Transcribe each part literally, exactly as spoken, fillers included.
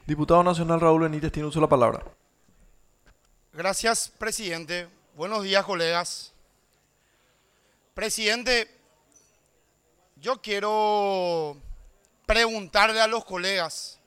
Diputado Nacional Raúl Benítez tiene uso de la palabra. Gracias, presidente. Buenos días, colegas. Presidente, yo quiero preguntarle a los colegas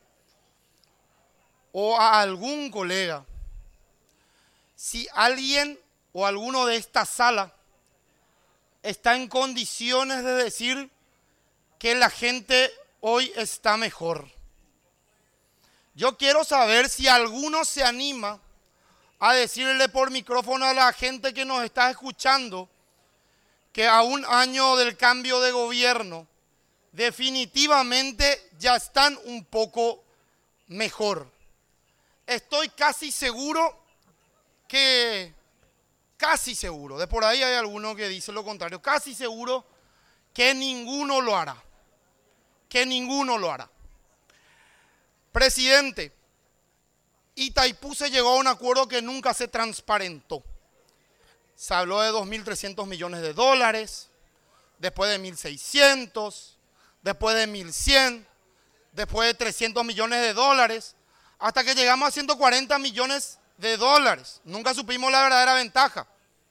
o a algún colega si alguien o alguno de esta sala está en condiciones de decir que la gente hoy está mejor. Yo quiero saber si alguno se anima a decirle por micrófono a la gente que nos está escuchando que a un año del cambio de gobierno definitivamente ya están un poco mejor. Estoy casi seguro que, casi seguro, de por ahí hay alguno que dice lo contrario, casi seguro que ninguno lo hará, que ninguno lo hará. Presidente, Itaipú se llegó a un acuerdo que nunca se transparentó. Se habló de dos mil trescientos millones de dólares, después de mil seiscientos, después de mil cien, después de trescientos millones de dólares, hasta que llegamos a ciento cuarenta millones de dólares. Nunca supimos la verdadera ventaja.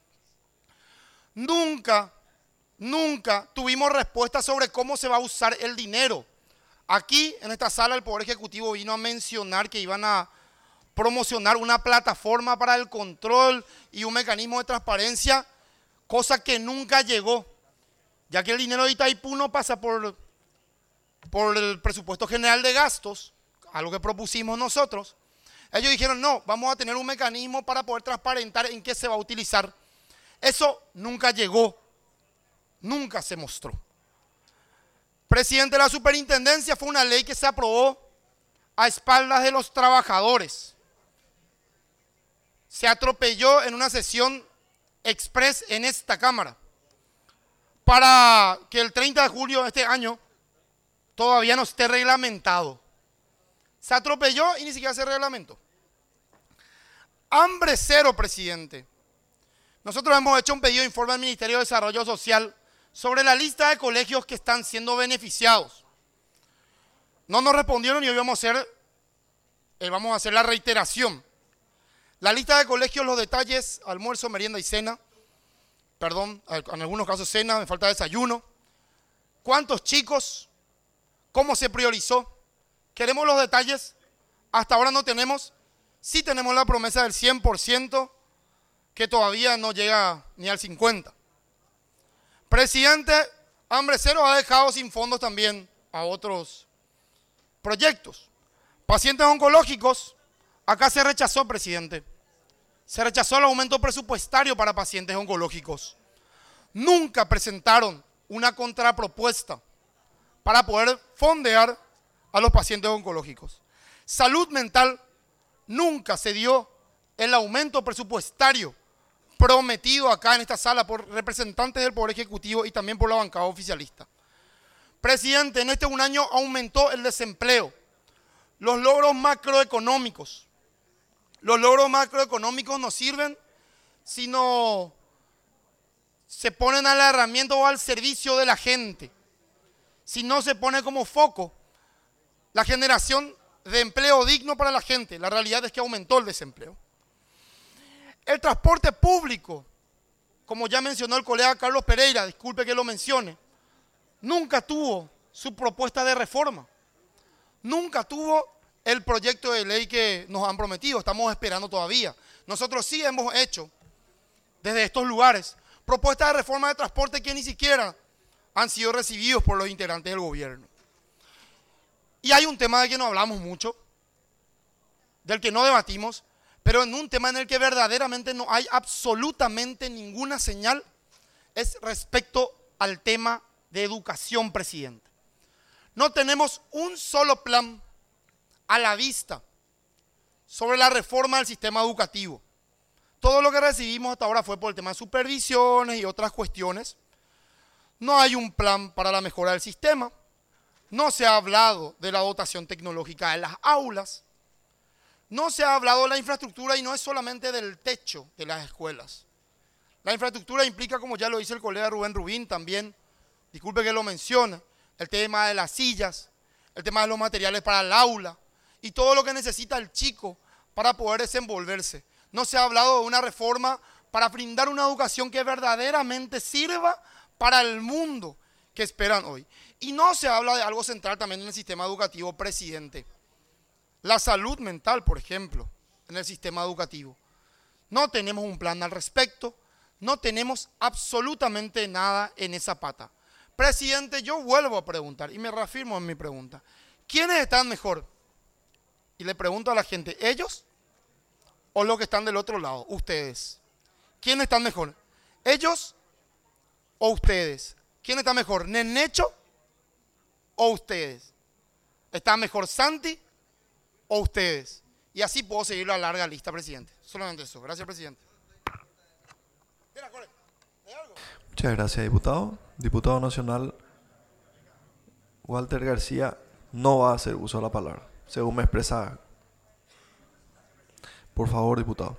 Nunca, nunca tuvimos respuesta sobre cómo se va a usar el dinero. Aquí, en esta sala, el Poder Ejecutivo vino a mencionar que iban a promocionar una plataforma para el control y un mecanismo de transparencia, cosa que nunca llegó, ya que el dinero de Itaipú no pasa por, por el presupuesto general de gastos, algo que propusimos nosotros. Ellos dijeron, no, vamos a tener un mecanismo para poder transparentar en qué se va a utilizar. Eso nunca llegó, nunca se mostró. Presidente, la superintendencia fue una ley que se aprobó a espaldas de los trabajadores. Se atropelló en una sesión express en esta Cámara para que el treinta de julio de este año todavía no esté reglamentado. Se atropelló y ni siquiera se reglamentó. Hambre cero, presidente. Nosotros hemos hecho un pedido de informe al Ministerio de Desarrollo Social sobre la lista de colegios que están siendo beneficiados. No nos respondieron y hoy vamos a hacer, eh, vamos a hacer la reiteración. La lista de colegios, los detalles, almuerzo, merienda y cena. Perdón, en algunos casos cena, me falta desayuno. ¿Cuántos chicos? ¿Cómo se priorizó? Queremos los detalles. Hasta ahora no tenemos. Sí tenemos la promesa del cien por ciento, que todavía no llega ni al cincuenta por ciento. Presidente, Hambre Cero ha dejado sin fondos también a otros proyectos. Pacientes oncológicos, acá se rechazó, presidente. Se rechazó el aumento presupuestario para pacientes oncológicos. Nunca presentaron una contrapropuesta para poder fondear a los pacientes oncológicos. Salud mental, nunca se dio el aumento presupuestario prometido acá en esta sala por representantes del Poder Ejecutivo y también por la bancada oficialista. Presidente, en este un año aumentó el desempleo. Los logros macroeconómicos. Los logros macroeconómicos no sirven si no se ponen a la herramienta o al servicio de la gente. Si no se pone como foco la generación de empleo digno para la gente. La realidad es que aumentó el desempleo. El transporte público, como ya mencionó el colega Carlos Pereira, disculpe que lo mencione, nunca tuvo su propuesta de reforma. Nunca tuvo el proyecto de ley que nos han prometido, estamos esperando todavía. Nosotros sí hemos hecho, desde estos lugares, propuestas de reforma de transporte que ni siquiera han sido recibidos por los integrantes del gobierno. Y hay un tema del que no hablamos mucho, del que no debatimos, pero en un tema en el que verdaderamente no hay absolutamente ninguna señal, es respecto al tema de educación, presidente. No tenemos un solo plan a la vista sobre la reforma del sistema educativo. Todo lo que recibimos hasta ahora fue por el tema de supervisiones y otras cuestiones. No hay un plan para la mejora del sistema. No se ha hablado de la dotación tecnológica de las aulas. No se ha hablado de la infraestructura y no es solamente del techo de las escuelas. La infraestructura implica, como ya lo dice el colega Rubén Rubín también, disculpe que lo mencione, el tema de las sillas, el tema de los materiales para el aula, y todo lo que necesita el chico para poder desenvolverse. No se ha hablado de una reforma para brindar una educación que verdaderamente sirva para el mundo que esperan hoy. Y no se habla de algo central también en el sistema educativo, presidente. La salud mental, por ejemplo, en el sistema educativo. No tenemos un plan al respecto, no tenemos absolutamente nada en esa pata. Presidente, yo vuelvo a preguntar y me reafirmo en mi pregunta. ¿Quiénes están mejor? Y le pregunto a la gente, ¿ellos o los que están del otro lado? Ustedes. ¿Quiénes están mejor? ¿Ellos o ustedes? ¿Quién está mejor? ¿Nenecho o ustedes? ¿Está mejor Santi o ustedes? Y así puedo seguir la larga lista, presidente. Solamente eso. Gracias, presidente. Muchas gracias, diputado. Diputado nacional Walter García no va a hacer uso de la palabra, según me expresa. Por favor, diputado.